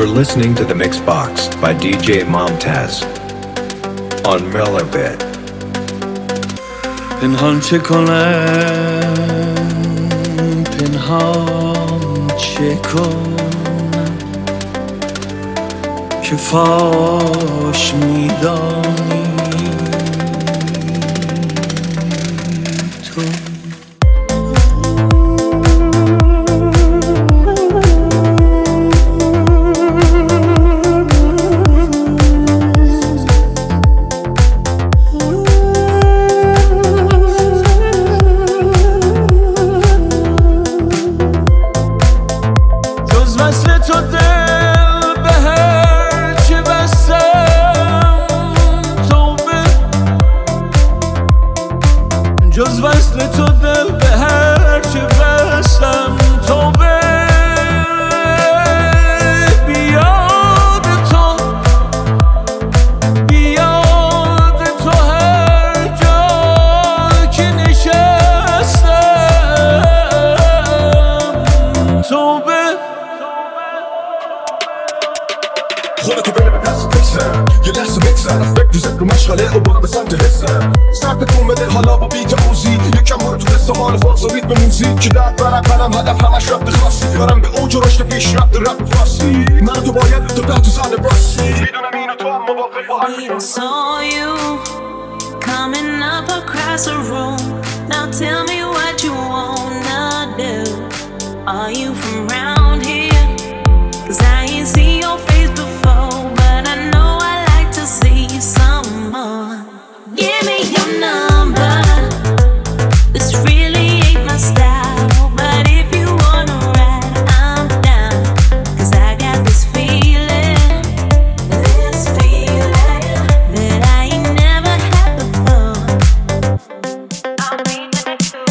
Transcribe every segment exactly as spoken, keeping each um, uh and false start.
You're listening to The Mix Box by دی جی Momtaz on Mellowbit. پنهان چه کنم، پنهان چه کنم که فاش میدانی تو. خودتو بره به دست فکرم یه لحظه بگذر از فکر تو ذکر و مشغله و برو به سمت حسم سرت کن بده حالا با بیت موزی یکم برو تو قسمان فاز و ریتم موزیک که درد برم قلم هدف همش رفت خاصی برم به اوج و رشد پیش رفت رپ فارسی من تو باید تو ده تو زن باسی میدونم اینو تو هم موافق با هم. Saw you coming up across the room. Now tell me what you wanna do. Are you from round here? Cause I ain't seen your face before, but I know I like to see some more. Give me your number. This really ain't my style, but if you wanna ride, I'm down. Cause I got this feeling, this feeling that I ain't never had before. I'll be next to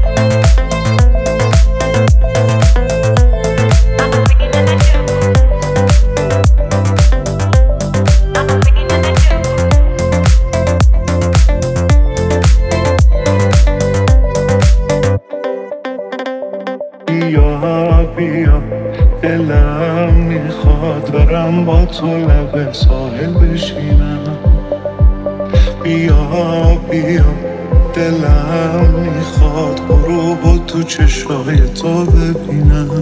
بیا دلم میخواد برم با تو لب ساحل بشینم. بیا بیا دلم میخواد غروب و تو چشای تو ببینم.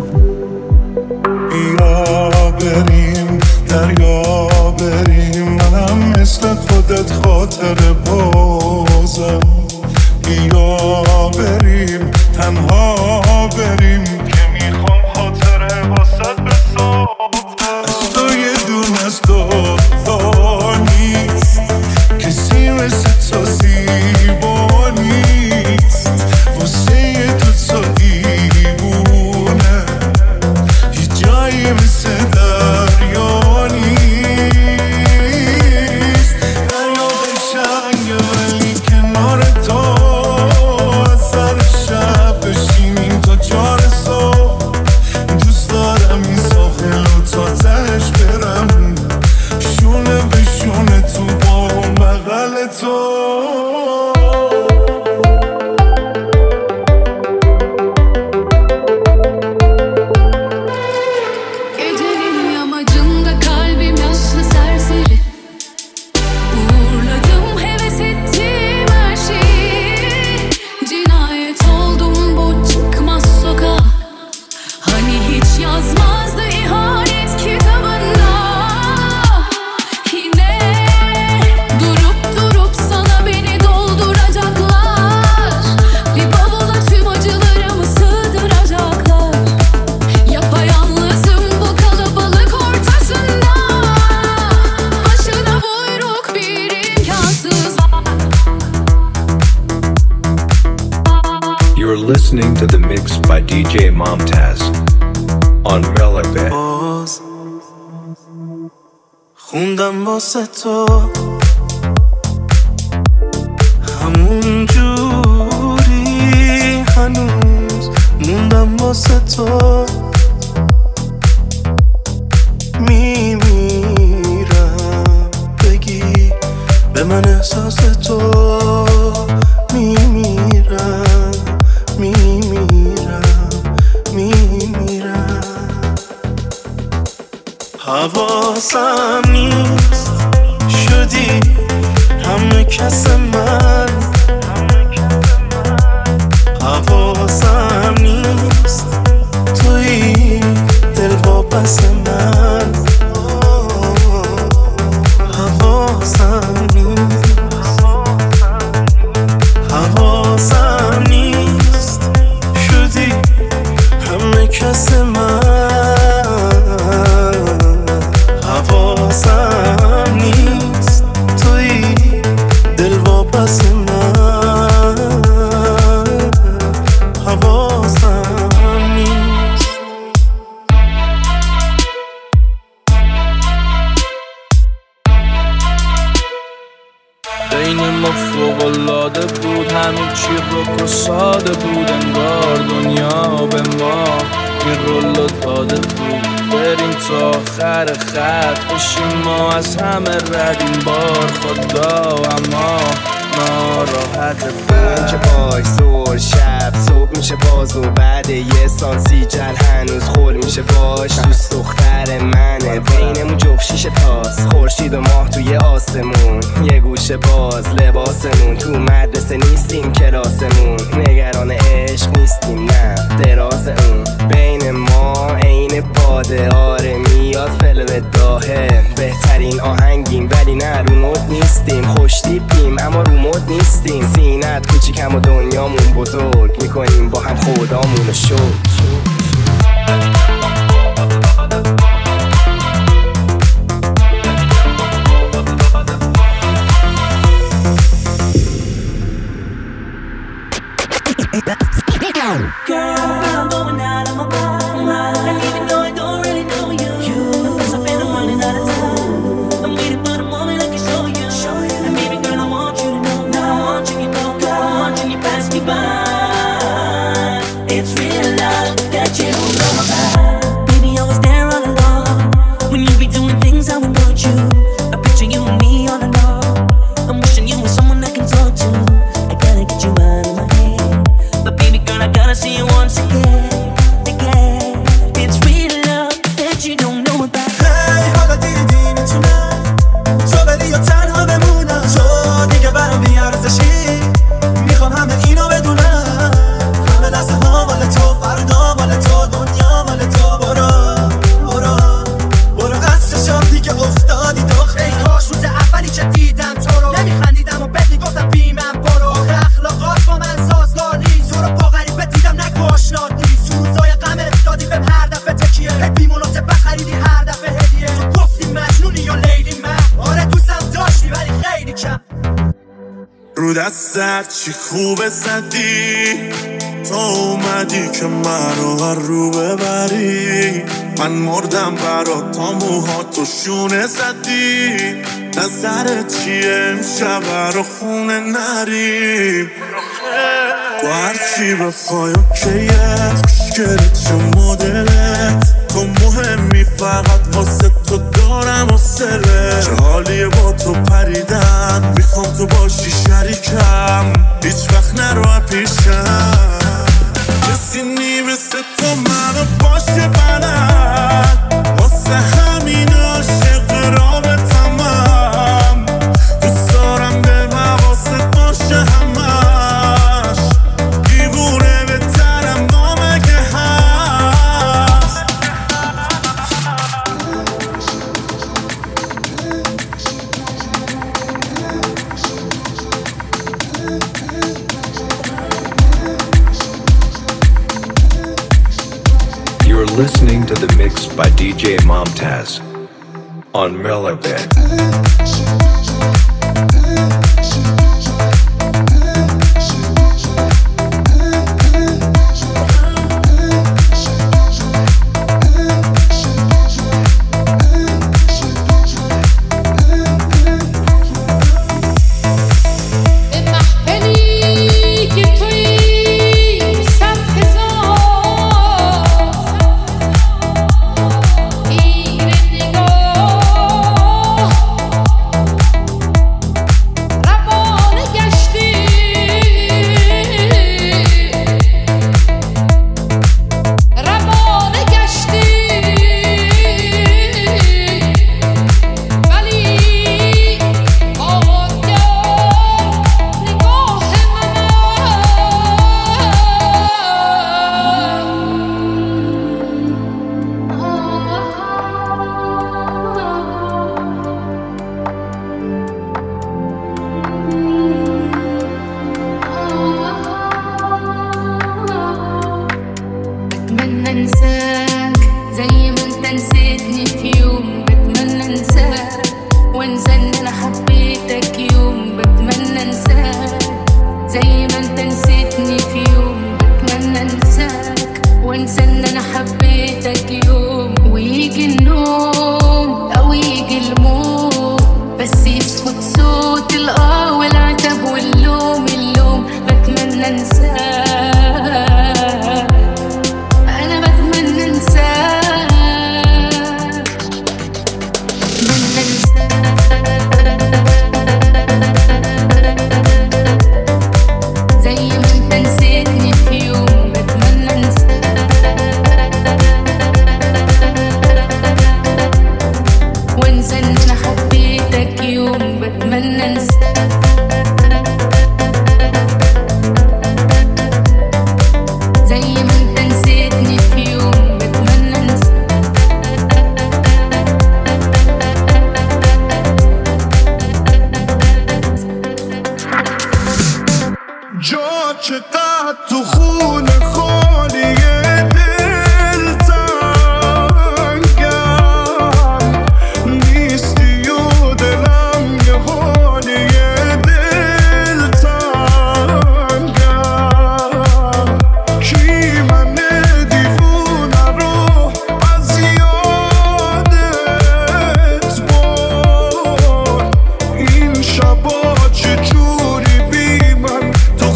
بیا بریم دریا بریم منم مثل خودت خاطر بازم. بیا بریم تنها بریم که میخوام خاطره واسد بسازم. از تو یه دون از تو تا نیست کسی مثل تو زیبا نیست. واسه تو تو دیوونه یه جایی مثل دریا نیست. دریا قشنگه ولی کنار تو از سر شب بشینیم تا چهار صبح. دوست دارم این ساحل رو تا تهش برم شونه به شونه تو با اون بغل تو. You're listening to The Mix by دی جی Momtaz on Mellowbit. باز خوندم واسه تو همون جوری هنوز موندم واسه تو. میمیرم بگی به من احساس تو. میمیرم میمیرم میمیرم. حواسم نیست شدی همه کس من حواسم نیست توی دل واپس من حواسم نیست حواسم نیست شدی همه کس من حواسم نیست توی دل واپس من حواسم نیست بین ما فوق‌العاده بود همه چی رک و ساده بود انگار دنیا به ما این رولو داده بود بریم تا آخر خط بشیم ما از همه رد این بار خدا اما ناراحت من که پای سور شب صبح میشه باز و بعد یه سال سیجل هنوز خور میشه باش دوست دختر منه بینمون جفت شیشه تاس خورشید و ماه توی آسمون یه گوشه باز لباسمون تو مدرسه نیستیم کلاسمون نگران عشق نیستیم نه دراز اون بین ما عین باده آره میاد فلو داهه بهترین آهنگیم ولی نه رو نوت نیستیم خوش تیپیم اما رو مد نیستیم سینت کوچیکم و دنیامون بزرگ میکنیم با هم خدامون رو شد Girl, I'm going out of my mind. And even though I don't really know you, you, cause I feel I'm running out of time. I'm waiting for the moment I can show you. Show you. And baby girl, I want you to know. Now I want you, you know, girl, I want you, you pass me by. It's real love that you don't know about. Baby, I was there all along. When you be doing things I would want you. I picture you and me all along. I'm wishing you were someone I can talk to. I gotta get you out of my head. But baby girl, I gotta see you once again, again. It's real love that you don't know about. Hey, حالا دیدی میتونم تو بری یا تنها بمونم تو دیگه برام بیارزشی میخوام همه اینو بدونم همه لحظه ها مال تو فردا مال تو دنیا مال تو برو برو برو قصرشم دیگه افتادی تو خیلی کاش روز اولی که دیدم تو رو نمیخندیدم و بهت میگفتم بیمم برو آخه اخلاقات با من سازگار نیست تو رو با غریبه دیدم نگو آشنا نیست تو روزای غمت دادی بهم هر دفعه تکیه هی بی‌مناسب خریدی هر دفعه هدیه تو گفتی مجنونی یا لیلی من آره دوستم داشتی ولی خیلی کم رو دستت چی خوبه زدی تو اومدی که منو هر رو ببری من مردم برات تا موهاتو شونه زدی نظرت چیه امشب رو خونه نریم تو هرچی بخوای اوکیت خوشگلت چه مدلت تو مهمی فقط واسه تو دارم حوصله چه حالیه با تو پریدن میخوام تو باشی شریکم هیچ وقت نرو پیشم کسی نی مثل تو منو باشه بلد واسه همین عاشق رابطم هم دوست دارم به مواست باشه همش دیوونه به ترم نامگه هست You're listening to the mix by D J Momtaz on Mellowbed. Oh چقدر تو خون خالی دل تنگم نیستی و دلم یه حالی دل تنگم کی من دیوونه رو از یادت برد این شبا چجوری بی من تو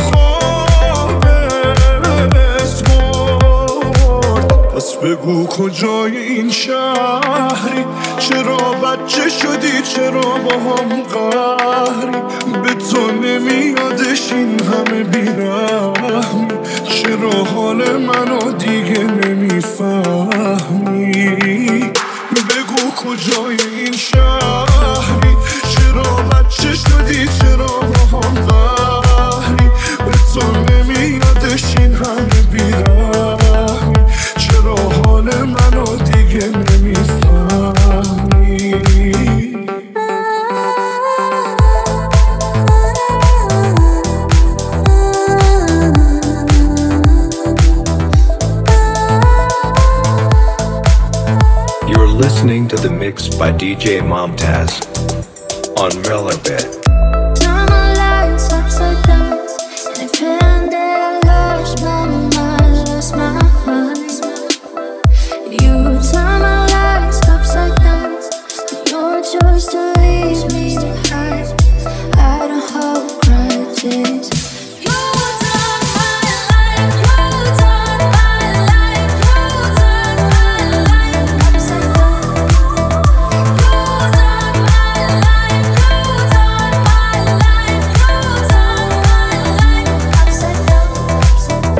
خوابت برد پس بگو کجای این شهری چرا بچه شدی چرا با هم قهری به تو نمیادش این همه بیرحمی چرا حال منو دیگه نمیفهمی بگو کجای این شهری چرا بچه شدی چرا با هم قهری به تو نمیادش این همه بیرحمی چرا حال منو دیگه نمیفهمی You're listening to the mix by D J Momtaz on Relevant. Turn my lights upside down, and if it ended, I lost my mind, lost my mind. You turn my lights upside down, and your choice to leave me behind. I don't hold grudges. You turn my life, you turn my life, you turn my life upside down. You turn my life, you turn my life, you turn my life upside down, upside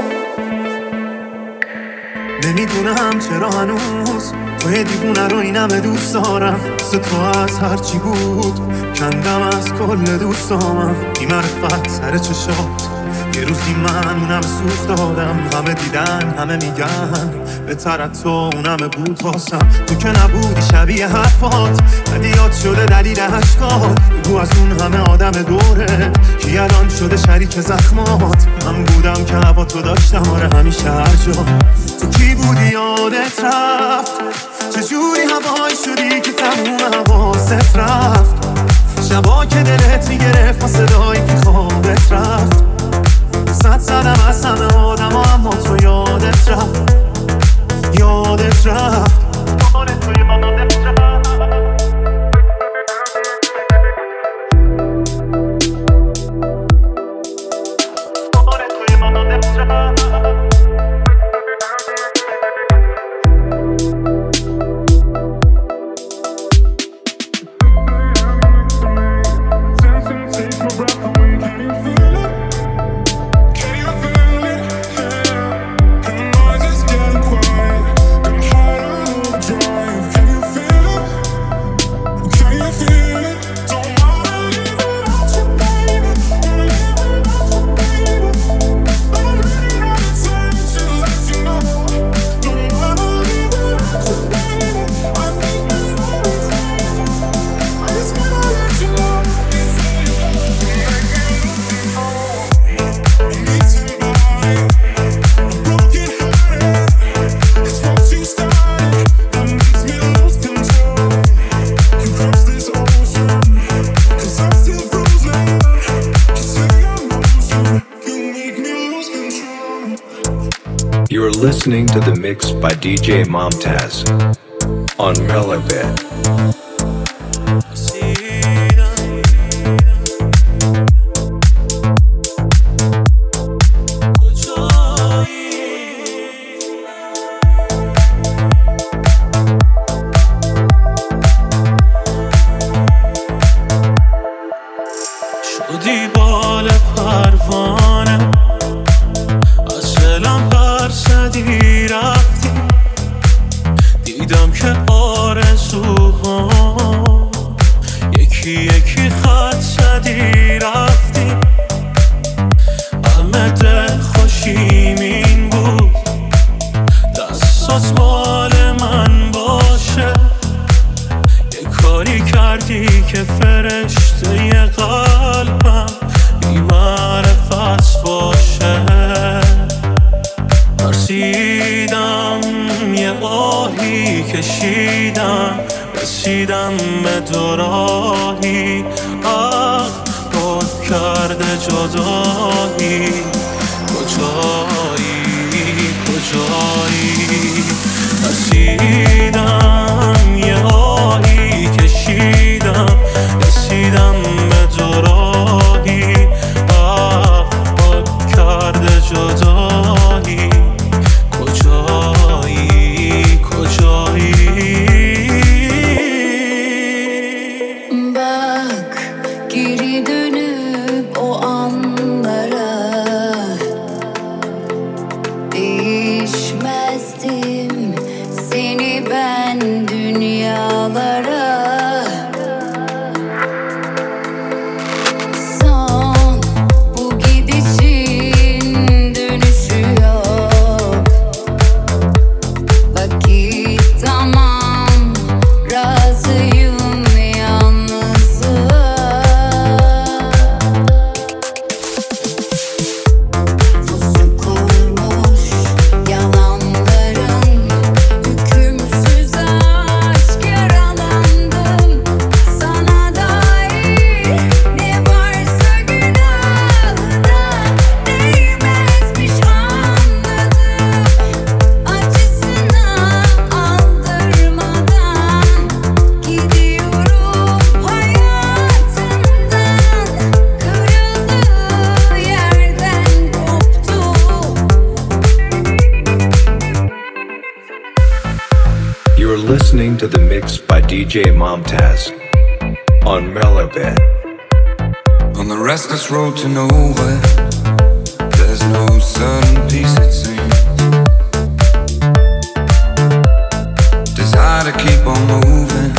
down. نمیدونم چرا هنوز توی دیوونه رو این همه دوست دارم مثل تو از هرچی بود کندم از کل دوستامم بی‌معرفت سر چشات یه روزی من اونم سوخت دادم همه دیدن همه میگن بهتر تو اونم بود واسم تو که نبودی شبیه حرفات ولی یاد شده دلیل عشقات بگو از اون همه آدم دوره کی الان شده شریک زخمات من بودم که هوا تو داشتم آره همیشه هر جا تو کی بودی یادت رفت چجوری هوای شدی که تموم حواست رفت شبا که دلت میگرفت و صدایی که خوابت رفت صد زدم از همه آدم ها اما تو یادت رفت یادت رفت یادت توی یادت رفت You're listening to the mix by D J Momtaz on Relevant. شدی بال پروانه از دلم پر زدی رفتی دیدم که آرزوها یکی یکی خط زدی رفتی همه دل خوشیمین بود دستات مال من باشه یه کاری کردی که فرشته قلبم بی معرفت باشه رسیدم به تو راهی آه پاک کرده جدایی کجایی کجایی رسیدم یه آهی کشیدم رسیدم به تو راهی آه پاک کرده جدایی کجایی کجایی Bak geri dönüp o anlara değişmezdim seni ben dünyalara son bu gidişin dönüşü yok vakit tamam razıyım yalnızlığa pusu kurmuş yalanların hükümsüz aşk yaralandım sana dair ne varsa günahına değmezmiş anladım acısına aldırmadan gidiyorum hayatından kırıldığı yerden koptu. You're listening to the mix by D J Momtaz on Melobit. On the restless road to nowhere, there's no certain peace it seems. Desire to keep on moving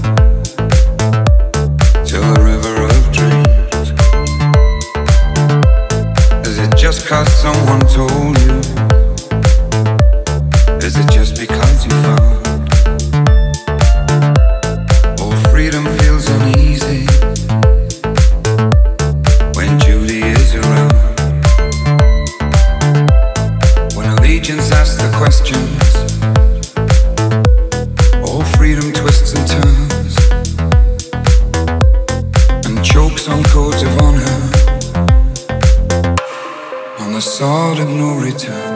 till the river of dreams. Is it just 'cause someone told you? Is it just because you found? Oh, freedom feels uneasy when Judy is around. When allegiance asks the questions, all freedom twists and turns and chokes on codes of honor on the sword of no return.